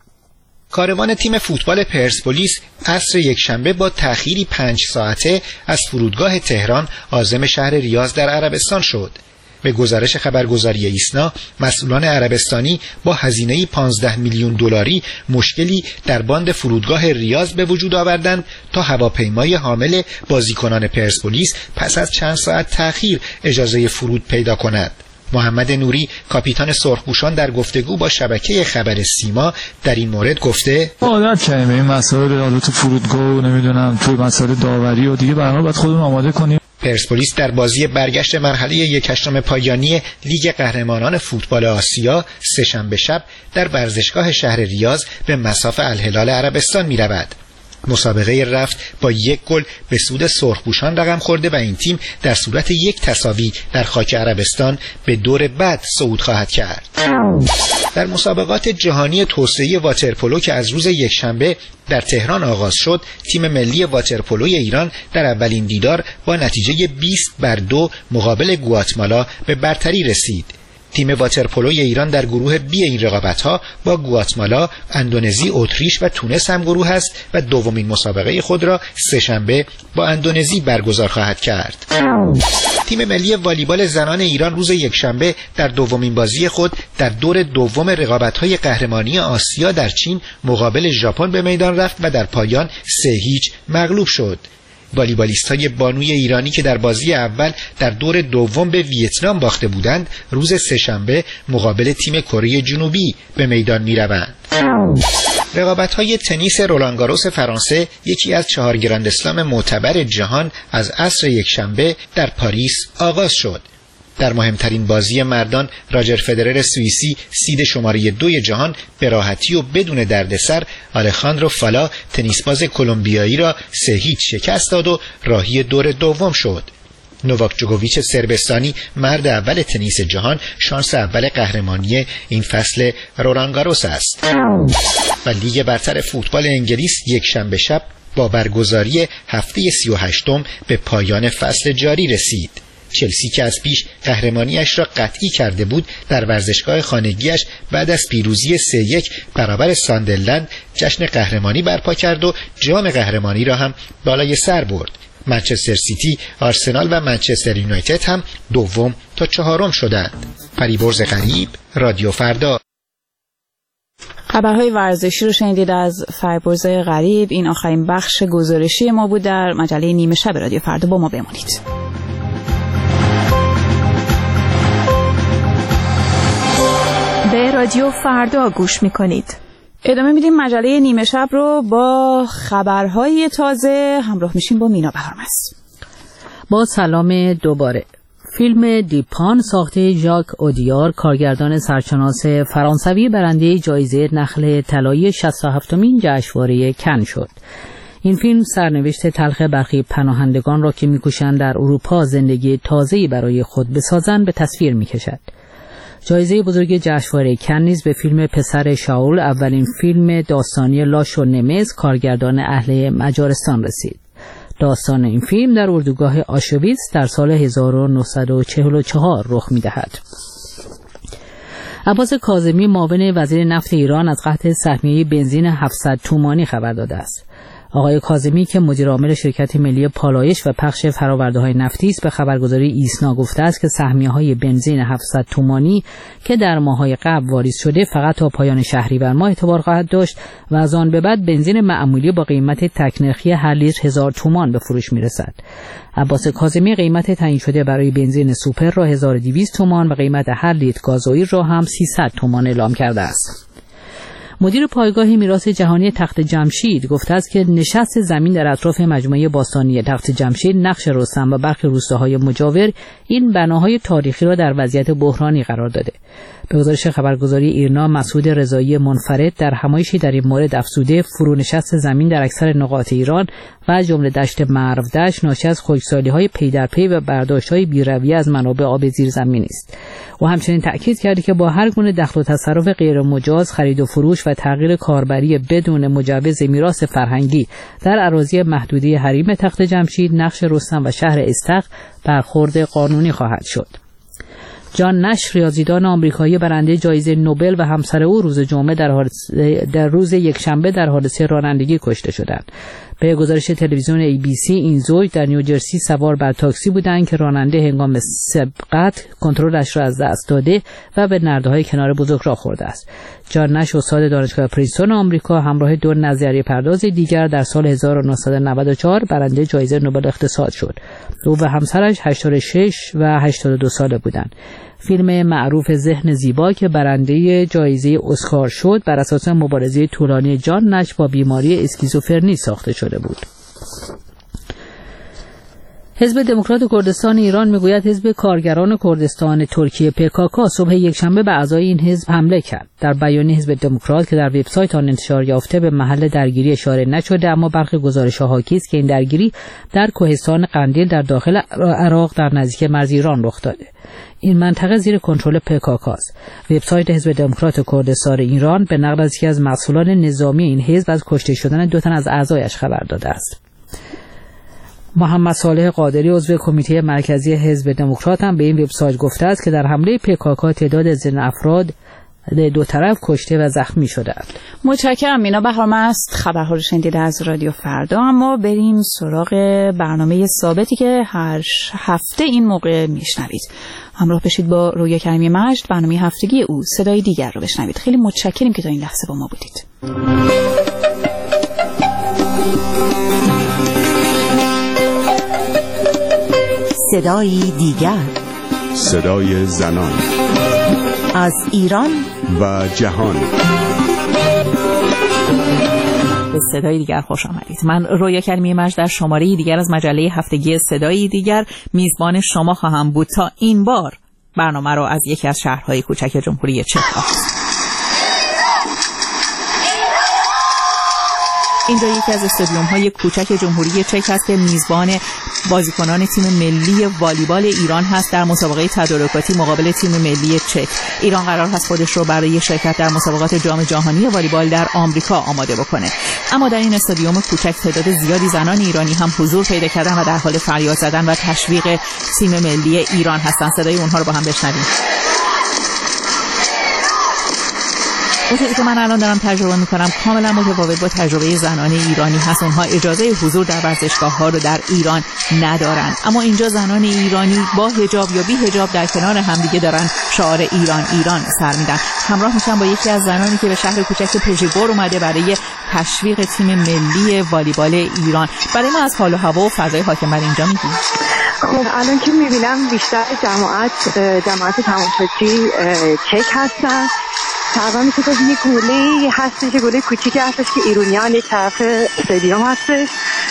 کاروان تیم فوتبال پرسپولیس عصر یکشنبه با تأخیری پنج ساعته از فرودگاه تهران عازم شهر ریاض در عربستان شد. به گزارش خبرگزاری ایسنا، مسئولان عربستانی با هزینه پانزده میلیون دلاری مشکلی در باند فرودگاه ریاض به وجود آوردند تا هواپیمای حامل بازیکنان پرسپولیس پس از چند ساعت تأخیر اجازه فرود پیدا کند. محمد نوری کاپیتان سرخپوشان در گفتگو با شبکه خبر سیما در این مورد گفته عادت کردیم این مسائل تو فرودگاه و نمیدونم تو مسائل داوری و دیگه به هر حال باید خودمون آماده کنیم. پرسپولیس در بازی برگشت مرحله یک هشتم پایانی لیگ قهرمانان فوتبال آسیا سه‌شنبه شب در ورزشگاه شهر ریاض به مصاف الهلال عربستان می رود. مسابقه رفت با یک گل به سود سرخپوشان رقم خورده و این تیم در صورت یک تساوی در خاک عربستان به دور بعد صعود خواهد کرد. در مسابقات جهانی توسعه واترپولو که از روز یکشنبه در تهران آغاز شد، تیم ملی واترپولوی ایران در اولین دیدار با نتیجه بیست بر دو مقابل گواتمالا به برتری رسید. تیم واترپولوی ایران در گروه بی این رقابت‌ها با گواتمالا، اندونزی، اتریش و تونس هم گروه است و دومین مسابقه خود را سه‌شنبه با اندونزی برگزار خواهد کرد. تیم ملی والیبال زنان ایران روز یکشنبه در دومین بازی خود در دور دوم رقابت‌های قهرمانی آسیا در چین مقابل ژاپن به میدان رفت و در پایان سه هیچ مغلوب شد. والیبالیست‌های بانوی ایرانی که در بازی اول در دور دوم به ویتنام باخته بودند، روز سه‌شنبه مقابل تیم کره جنوبی به میدان می‌روند. رقابت‌های تنیس رولانگاروس فرانسه، یکی از چهار گرند اسلم معتبر جهان، از عصر یکشنبه در پاریس آغاز شد. در مهمترین بازی مردان، راجر فدرر سوئیسی سید شماره دوی جهان به راحتی و بدون دردسر آلخاندرو فالا تنیسباز کلمبیایی را سه هیچ شکست داد و راهی دور دوم شد. نوواک جوکوویچ سربستانی مرد اول تنیس جهان شانس اول قهرمانی این فصل رولان گاروس است. و لیگ برتر فوتبال انگلیس یک شنبه شب با برگزاری هفته سی و هشتم به پایان فصل جاری رسید. چلسی که از پیش قهرمانیش را قطعی کرده بود در ورزشگاه خانگیش بعد از پیروزی سه یک برابر ساندرلند جشن قهرمانی برپا کرد و جام قهرمانی را هم بالای سر برد. منچستر سیتی، آرسنال و منچستر یونایتد هم دوم تا چهارم شدند. پریبرز غریب، رادیو فردا. خبرهای ورزشی رو شنیدید از فریبرز غریب. این آخرین بخش گزارشی ما بود در مجله نیمه شب رادیو فردا. با ما بمانید. به رادیو فردا گوش میکنید. ادامه میدیم مجله نیمه شب رو با خبرهای تازه. همراه میشیم با مینا بهارمس. با سلام دوباره. فیلم دیپان ساخته ژاک اودیار، کارگردان سرشناس فرانسوی، برنده جایزه نخل طلایی شصت و هفتمین جشنواره کن شد. این فیلم سرنوشت تلخ برخی پناهندگان را که میکوشند در اروپا زندگی تازه‌ای برای خود بسازند به تصویر میکشد. جایزه بزرگ جشنواره کن نیز به فیلم پسر شاول، اولین فیلم داستانی لاش و نمز، کارگردان اهل مجارستان رسید. داستان این فیلم در اردوگاه آشویتز در سال هزار و نهصد و چهل و چهار رخ می‌دهد. عباس کاظمی معاون وزیر نفت ایران از قطع سهمیه بنزین هفتصد تومانی خبر داده است. آقای کاظمی که مدیر عامل شرکت ملی پالایش و پخش فرآورده‌های نفتی است به خبرگزاری ایسنا گفته است که سهمیه‌های بنزین هفتصد تومانی که در ماه‌های قبل واریز شده فقط تا پایان شهریور ماه اعتبار خواهد داشت و از آن به بعد بنزین معمولی با قیمت تکنرخی هر لیتر هزار تومان به فروش می‌رسد. عباس کاظمی قیمت تعیین شده برای بنزین سوپر را هزار و دویست تومان و قیمت هر لیتر گازوئیل را هم سیصد تومان اعلام کرده است. مدیر پایگاه میراث جهانی تخت جمشید گفته است که نشست زمین در اطراف مجموعه باستانی تخت جمشید، نقش رستم و برخی روستاهای مجاور این بناهای تاریخی را در وضعیت بحرانی قرار داده. به گزارش خبرگزاری ایرنا، مسعود رضایی منفرد در همایشی در این مورد افزوده فرونشست زمین در اکثر نقاط ایران و جمله دشت مرو دشت ناشی از خشکسالی‌های پی در پی و برداشت‌های بی‌رویه از منابع آب زیرزمینی است. و همچنین تأکید کرده که با هر گونه دخل و تصرف غیر مجاز، خرید و فروش و تغییر کاربری بدون مجوز میراث فرهنگی در اراضی محدوده حریم تخت جمشید، نقش رستم و شهر استخر برخورد قانونی خواهد شد. جان نش، ریاضیدان آمریکایی برنده جایزه نوبل و همسر او روز جمعه در, در روز یکشنبه در حادثه رانندگی کشته شدند. به گزارش تلویزیون ای بی سی این زوج در نیوجرسی سوار بر تاکسی بودند که راننده هنگام سبقت کنترلش را از دست داده و به نرده‌های کنار بزرگراه خورده است. جان نش استاد دانشگاه پرینستون آمریکا همراه دو نظریه پرداز دیگر در سال هزار و نهصد و نود و چهار برنده جایزه نوبل اقتصاد شد. او و همسرش هشتاد و شش و هشتاد و دو ساله بودند. فیلم معروف ذهن زیبا که برنده جایزه اسکار شد بر اساس مبارزه طولانی جان نش با بیماری اسکیزوفرنی ساخته شده بود. حزب دموکرات کردستان ایران میگوید حزب کارگران کردستان ترکیه پی کا کا صبح یکشنبه به اعضای این حزب حمله کرد. در بیانیه حزب دموکرات که در وبسایت آن انتشار یافته به محل درگیری اشاره نشده، اما برخی گزارش‌ها حاکی است که این درگیری در کوهستان قندیل در داخل عراق در نزدیکی مرز ایران رخ داده. این منطقه زیر کنترل پی کا کا است. وبسایت حزب دموکرات کردستان ایران به نقل از یکی از مسئولان نظامی این حزب از کشته شدن دو تن از اعضایش خبر داده است. محمد صالح قادری عضو کمیته مرکزی حزب دموکرات هم به این وبسایت گفته است که در حمله پی کا کا تعداد زن افراد دو طرف کشته و زخمی شدند. متشکرم مینا بهارمس. خبرها رو شنیدید از رادیو فردا. اما بریم سراغ برنامه ثابتی که هر هفته این موقع میشنوید. همراه بشید با رویا کریمی مجد. برنامه هفتگی او صدای دیگر رو بشنوید. خیلی متشکریم که تا این لحظه با ما بودید. صدای دیگر، صدای زنان از ایران و جهان. به صدای دیگر خوش آمدید. من رویا کریمی مجد در شماره دیگر از مجله هفتگی صدای دیگر میزبان شما خواهم بود. تا این بار برنامه رو از یکی از شهرهای کوچک جمهوری چک آغاز. اینجا یکی از استادیوم‌های کوچک جمهوری چک است که میزبان بازیکنان تیم ملی والیبال ایران هست در مسابقه تدارکاتی مقابل تیم ملی چک. ایران قرار هست خودش رو برای شرکت در مسابقات جام جهانی والیبال در آمریکا آماده بکنه. اما در این استادیوم کوچک تعداد زیادی زنان ایرانی هم حضور پیدا کردن و در حال فریاد زدن و تشویق تیم ملی ایران هستن. صدای اونها رو با هم بشنویم. اونطوری که من الان دارم تجربه میکنم کاملا متفاوت با تجربه زنان ایرانی هست. اونها اجازه حضور در ورزشگاه ها رو در ایران ندارن، اما اینجا زنان ایرانی با حجاب یا بی حجاب در کنار همدیگه دارن شعار ایران ایران سر میدن. همراه میشم با یکی از زنانی که به شهر کوچک پژیگور اومده برای تشویق تیم ملی والیبال ایران. برای ما از حال و هوا و فضای حاکم بر اینجا میگیم. خب الان که میبینم بیشتر جماعت جماعت تماشاچی چک هستن. تقریبا میشه که یک گوله هستش، گوله کوچیکی هستش که ایرانیان یک طرف استادیوم هستش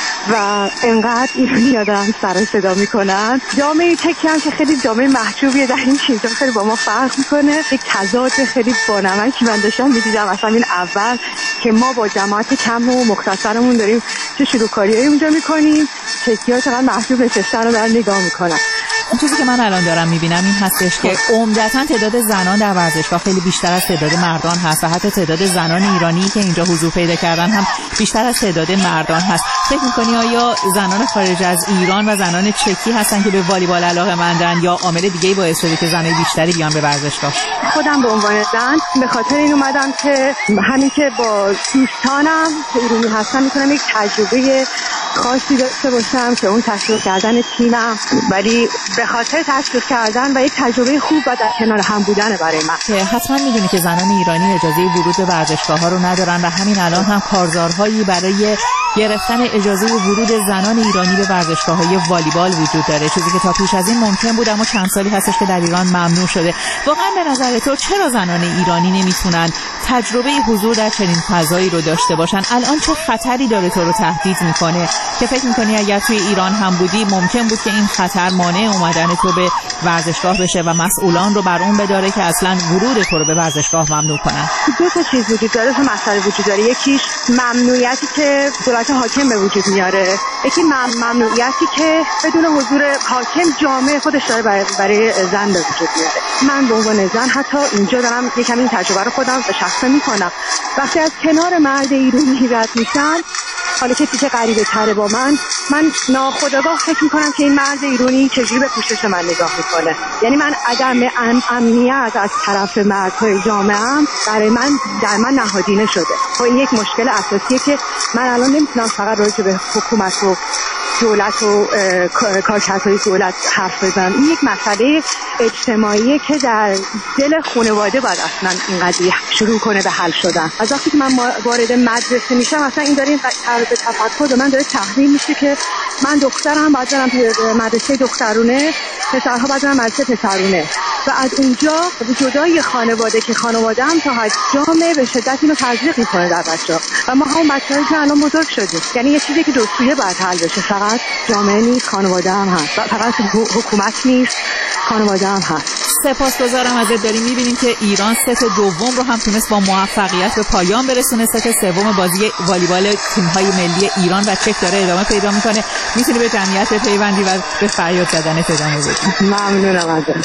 و انقدر ایرانی‌ها دارن سر صدا میکنن. جامعه چکی هم که خیلی جامعه محجوبیه در این چیزا، خیلی با ما فرق میکنه. یک تضاد خیلی بانمکی من داشتم میدیدم اصلا این اول که ما با جماعت کم و مختصرمون داریم چه شروعکاریایی اونجا میکنیم، چکی‌ها چقدر محجوب نشستن رو دارن نگاه میکنن. اون چیزی که من الان دارم میبینم این هستش که عمدتاً تعداد زنان در ورزشگاه خیلی بیشتر از تعداد مردان هست و حتی تعداد زنان ایرانی که اینجا حضور پیدا کردن هم بیشتر از تعداد مردان هست. فکر می‌کنی آیا زنان خارج از ایران و زنان چکی هستن که به والیبال علاقه‌مندن یا عامل دیگه‌ای باعث شده که زنان بیشتری بیان به ورزشگاه؟ خودم به عنوان زن به خاطر این اومدم که همین که با دوستانم که ایرانی هستن میتونم یک تجربه خاصی داشته باشم که اون تشویق کردن تیمم، ولی به خاطر تشویق کردن و یک تجربه خوب و در کنار هم بودن برای من. حتما میدونی که زنان ایرانی اجازه ورود به ورزشگاه‌ها رو ندارن و همین الان هم کارزارهایی برای گرفتن اجازه ورود زنان ایرانی به ورزشگاه‌های والیبال وجود داره، چیزی که تا پیش از این ممکن بود اما چند سالی هستش که در ایران ممنوع شده. واقعا به نظر تو چرا زنان ایرانی نمیتونن تجربه حضور در چنین فضایی رو داشته باشن؟ الان چه خطری داره تو رو تهدید میکنه که فکر میکنی اگر توی ایران هم بودی ممکن بود که این خطر مانع اومدن تو به ورزشگاه بشه و مسئولان رو بر اون بداره که اصلا ورود تو رو به ورزشگاه ممنوع کنن؟ دو تا چیز وجود داره، تو مسئله وجود داره. یکیش ممنوعیتی که دولت حاکم به وجود میاره، یکی ممنوعیتی که بدون حضور حاکم جامعه خودش داره برای, برای زن به وجود میاره. من به عنوان زن حتی اینجا دارم یکم این تجربه رو خودم به شخصه میکنم. وقتی از کنار مرد ایرانی رد میشم، حالا کسی که غریبه تره با من، من ناخودآگاه فکر میکنم که این مرد ایرانی چجوری به پوشش من نگاه میکنه. یعنی من عدم ام امنیت از طرف مردهای جامعه‌ام برای من در من نهادینه شده. و این یک مشکل اساسیه که من الان نمیتونم فقط راجع به حکومت و دولت و کارکردهای دولت حرف بزنم. این یک مسئله اجتماعیه که در دل خانواده باید اصلا این قضیه شروع کنه به حل شدن. از وقتی که من وارد مدرسه میشم اصلا این داره این طرز تفکر من داره تحمیل میشه که من دخترم باید برم مدرسه دخترونه، پسرها باید برم مدرسه پسرونه و از اونجا جدای خانواده که خانواده هم تا حد جامعه به شدت اینو تزریق میکنه در بچه‌ها و ما هم بچه‌هایی که الان بزرگ شدیم. یعنی یه چیزی که دو سویه باید حل بشه، فقط جامعه نیست، خانواده هم هست، فقط حکومت نیست، خانواده هم هست. سپاسگزارم ازت. داریم می‌بینیم که ایران ست دوم رو هم تونست با موفقیت به پایان برسونه. ست سوم بازی والیبال تیم‌های ملی ایران و چک داره ادامه پیدا می‌کنه. می‌تونی به جمعیت پیوندی و به فریاد زدن ادامه بدی. ممنونم ازت.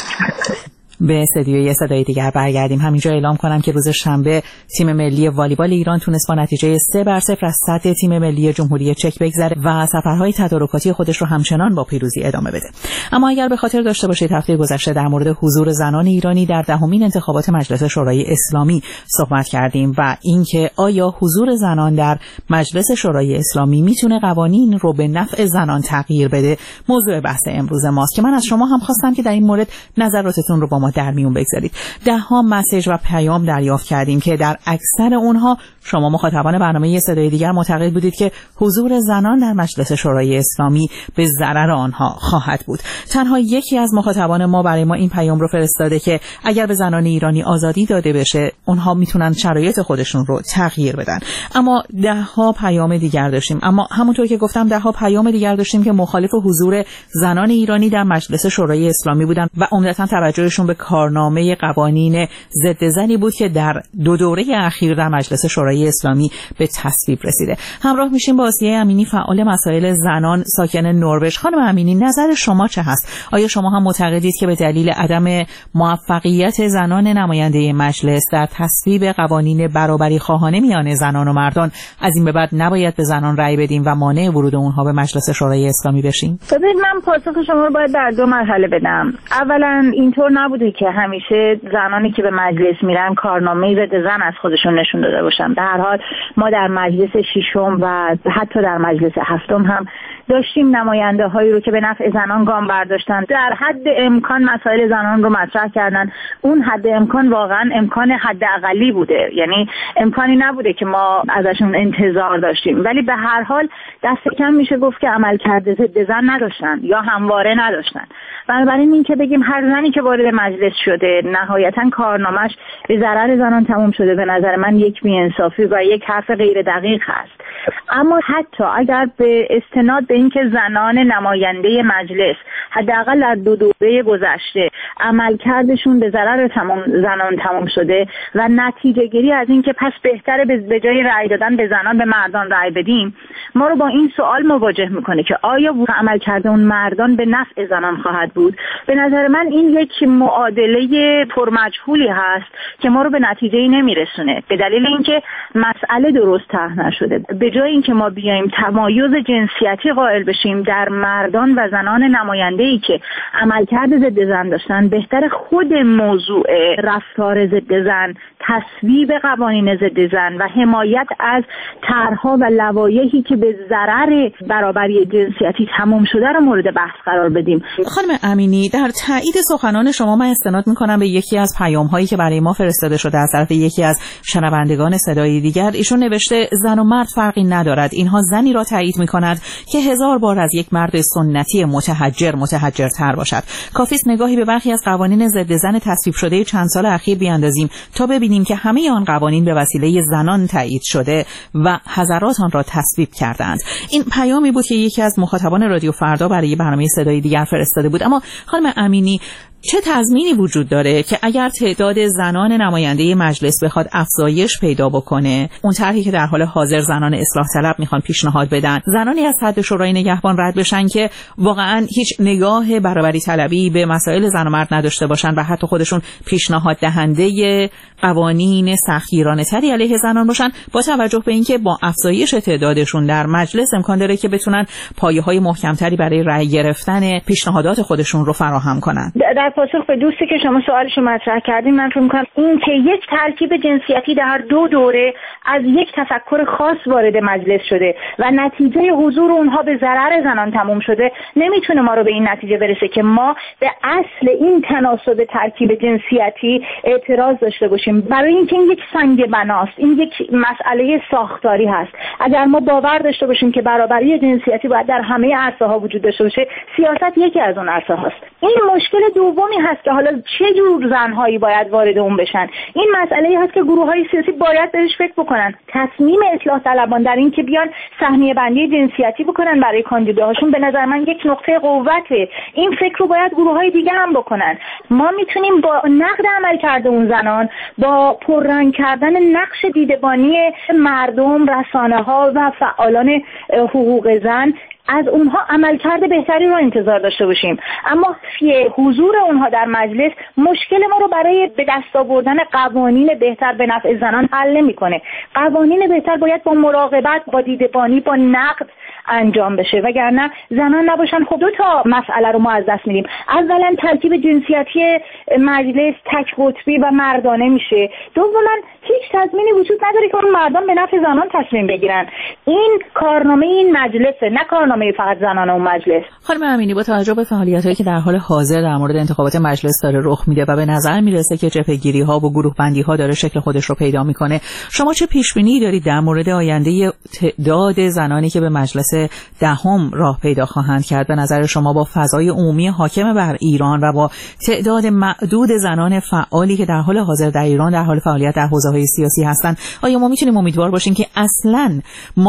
به استدیوی صدای دیگر برگردیم. همینجا اعلام کنم که روز شنبه تیم ملی والیبال ایران تونست با نتیجه سه بر صفر از صد تیم ملی جمهوری چک بگذره و سفرهای تدارکاتی خودش رو همچنان با پیروزی ادامه بده. اما اگر به خاطر داشته باشید هفته گذشته در مورد حضور زنان ایرانی در دهمین انتخابات مجلس شورای اسلامی صحبت کردیم و اینکه آیا حضور زنان در مجلس شورای اسلامی میتونه قوانین رو به نفع زنان تغییر بده، موضوع بحث امروز ماست که من از شما هم خواستم که در این مورد نظراتتون رو با ما در میون بگذارید. ده ها مسیج و پیام دریافت کردیم که در اکثر اونها شما مخاطبان برنامه صدای دیگر معتقد بودید که حضور زنان در مجلس شورای اسلامی به ضرر آنها خواهد بود. تنها یکی از مخاطبان ما برای ما این پیام رو فرستاده که اگر به زنان ایرانی آزادی داده بشه اونها میتونن شرایط خودشون رو تغییر بدن. اما ده ها پیام دیگر داشتیم، اما همونطور که گفتم ده ها پیام دیگر داشتیم که مخالف حضور زنان ایرانی در مجلس شورای اسلامی بودن و عمدتاً توجهشون به کارنامه قوانین ضد زنی بود که در دو دوره اخیر در مجلس شورای اسلامی به تصویب رسیده. همراه میشیم با آسیه امینی، فعال مسائل زنان ساکن نروژ. خانم امینی، نظر شما چه هست؟ آیا شما هم معتقدید که به دلیل عدم موفقیت زنان نماینده مجلس در تصویب قوانین برابری خواهانه میان زنان و مردان از این به بعد نباید به زنان رأی بدیم و مانع ورود اونها به مجلس شورای اسلامی بشیم؟ ببینید، من پاسخ شما رو باید در دو مرحله بدم. اولا اینطور نبوده که همیشه زنانی که به مجلس میرن کارنامه‌ای ضد زن از خودشون نشون داده باشن. به هر حال ما در مجلس ششم و حتی در مجلس هفتم هم داشتیم نماینده هایی رو که به نفع زنان گام برداشتن، در حد امکان مسائل زنان رو مطرح کردن. اون حد امکان واقعا امکان حداقلی بوده، یعنی امکانی نبوده که ما ازشون انتظار داشتیم، ولی به هر حال دست کم میشه گفت که عملکرد ضد زن نداشتن یا همواره نداشتن. بنابراین این که بگیم هر زنی که وارد مجلس شده نهایتا کارنامه‌اش به ضرر زنان تموم شده، به نظر من یک بی‌انصافی و یک حرف غیر دقیق هست. اما حتی اگر به استناد به اینکه زنان نماینده مجلس حداقل در دو دوره گذشته عملکردشون به ضرر تمام زنان تمام شده و نتیجه گیری از اینکه پس بهتره به جای رأی دادن به زنان به مردان رأی بدیم، ما رو با این سوال مواجه میکنه که آیا عملکرد اون مردان به نفع زنان خواهد بود؟ به نظر من این یک معادله پرمجهولی هست که ما رو به نتیجه‌ای نمیرسونه، به دلیل اینکه مسئله درست طرح نشده. به جای اینکه ما بیایم تمایز جنسیتی قائل بشیم در مردان و زنان نماینده‌ای که عملکرد ضد زن داشتن، بهتر خود موضوع رفتار ضد زن، تصویب قوانین ضد زن و حمایت از طرح‌ها و لوایحی که به ضرر برابری جنسیتی تمام شده رو مورد بحث قرار بدیم. خانم امینی، در تایید سخنان شما من استناد می‌کنم به یکی از پیام‌هایی که برای ما فرستاده شده از طرف یکی از شنوندگان صدای دیگر. ایشون نوشته زن و مرد فرقی ندارد، اینها زنی را تایید می‌کند که هزار بار از یک مرد سنتی متحجر متحجرتر باشد. کافی است نگاهی به برخی از قوانین ضد زن تصویب شده چند سال اخیر بیاندازیم تا ببینیم که همه آن قوانین به وسیله زنان تایید شده و حضرات آن را تصویب کردند. این پیامی بود که یکی از مخاطبان رادیو فردا برای برنامه صدای دیگر فرستاده بود. اما خانم امینی، چه تضمینی وجود داره که اگر تعداد زنان نماینده مجلس بخواد افزایش پیدا بکنه، اون طرحی که در حال حاضر زنان اصلاح طلب میخوان پیشنهاد بدن، زنانی از حد شورای نگهبان رد بشن که واقعا هیچ نگاه برابری طلبی به مسائل زن و مرد نداشته باشن و حتی خودشون پیشنهاد دهنده قوانین سختگیرانه تری علیه زنان باشن، با توجه به اینکه با افزایش تعدادشون در مجلس امکان داره که بتونن پایه‌های محکمتری برای رأی گرفتن پیشنهادات خودشون رو فراهم کنن. در پاسخ به دوستی که شما سوالشو مطرح کردین، من فکر می‌کنم این که یک ترکیب جنسیتی در دو دوره از یک تفکر خاص وارد مجلس شده و نتیجه حضور اونها به ضرر زنان تموم شده، نمیتونه ما رو به این نتیجه برسه که ما به اصل این تناسب ترکیب جنسیتی اعتراض داشته باشیم. برای اینکه این یک سنگ بناست، این یک مسئله ساختاری هست. اگر ما باور داشته باشیم که برابری جنسیتی باید در همه عرصه‌ها وجود داشته باشه، سیاست یکی از اون عرصه هاست. این مشکل دومی هست که حالا چه جور زنهایی باید وارد اون بشن. این مسئله هست که گروه‌های سیاسی باید بهش فکر بکنن. تصمیم اصلاح طلبان در این که بیان سهمیه بندی جنسیتی بکنن برای کاندیداهاشون به نظر من یک نقطه قوته. این فکر رو باید گروه‌های دیگه هم بکنن. ما میتونیم با نقد عملکرد اون زنان، با پررنگ کردن نقش دیدبانی مردم، رسانه‌ها و فعالان حقوق زن از اونها عملکرد بهتری رو انتظار داشته باشیم. اما حضور اونها در مجلس مشکل ما رو برای به دست آوردن قوانین بهتر به نفع زنان حل نمی‌کنه. قوانین بهتر باید با مراقبت، با دیدبانی، با نقد انجام بشه، وگرنه زنان نباشن خب دو تا مسئله رو ما از دست میدیم. اولا ترکیب جنسیتی مجلس تک قطبی و مردانه میشه. دوما هیچ تضمینی وجود نداره که اون مردان به نفع زنان تصمیم بگیرن. این کارنامه این مجلسه، نه کارنامه فقط زنان اون مجلس. خانم امینی، با توجه به فعالیتایی که در حال حاضر در مورد انتخابات مجلس داره رخ میده و به نظر میرسه که جبهه‌گیری‌ها و گروه‌بندی‌ها داره شکل خودش رو پیدا میکنه، شما چه پیش‌بینی دارید در مورد آینده تعداد زنانی که به مجلس دهم راه پیدا خواهند کرد؟ به نظر شما با فضای عمومی حاکم بر ایران و با تعداد معدود زنان فعالی که در حال حاضر در ایران در حال فعالیت در حوزه‌های سیاسی هستند، آیا ما میتونیم امیدوار باشیم که اصلاً ما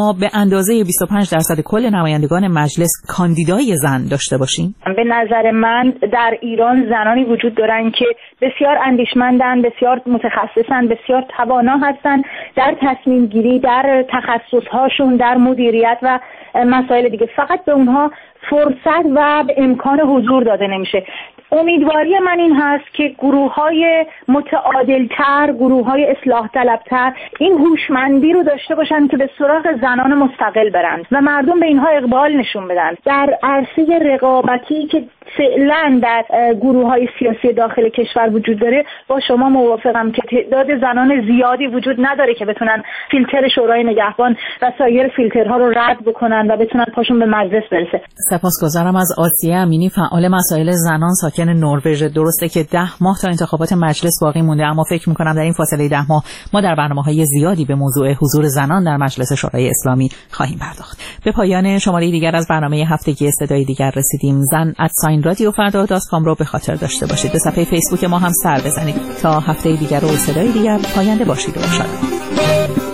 ما به اندازه بیست و پنج درصد کل نمایندگان مجلس کاندیدای زن داشته باشیم؟ به نظر من در ایران زنانی وجود دارن که بسیار اندیشمندن، بسیار متخصصن، بسیار توانا هستن در تصمیم گیری، در تخصصهاشون، در مدیریت و مسائل دیگه. فقط به اونها فرصت و امکان حضور داده نمیشه. امیدواری من این هست که گروه‌های متعادل‌تر، گروه‌های اصلاح طلب‌تر این هوشمندی رو داشته باشن که به سراغ زنان مستقل برن و مردم به اینها اقبال نشون بدن. در عرصه رقابتی که فعلا در گروه‌های سیاسی داخل کشور وجود داره، با شما موافقم که تعداد زنان زیادی وجود نداره که بتونن فیلتر شورای نگهبان و سایر فیلترها رو رد بکنن و بتونن پاشون به مجلس برسه. سپاسگزارم از آسیه امینی، فعال مسائل زنان ساکن نروژ. درسته که ده ماه تا انتخابات مجلس باقی مونده، اما فکر می‌کنم در این فاصله ده ماه ما در برنامه‌های زیادی به موضوع حضور زنان در مجلس شورای اسلامی خواهیم پرداخت. به پایان شماره دیگر از برنامه هفتگی صدای دیگر رسیدیم. زن ات ساین رادیو فردا دات کام رو به خاطر داشته باشید. به صفحه فیسبوک ما هم سر بزنید. تا هفته دیگر و صدای دیگر پاینده باشید و شاد.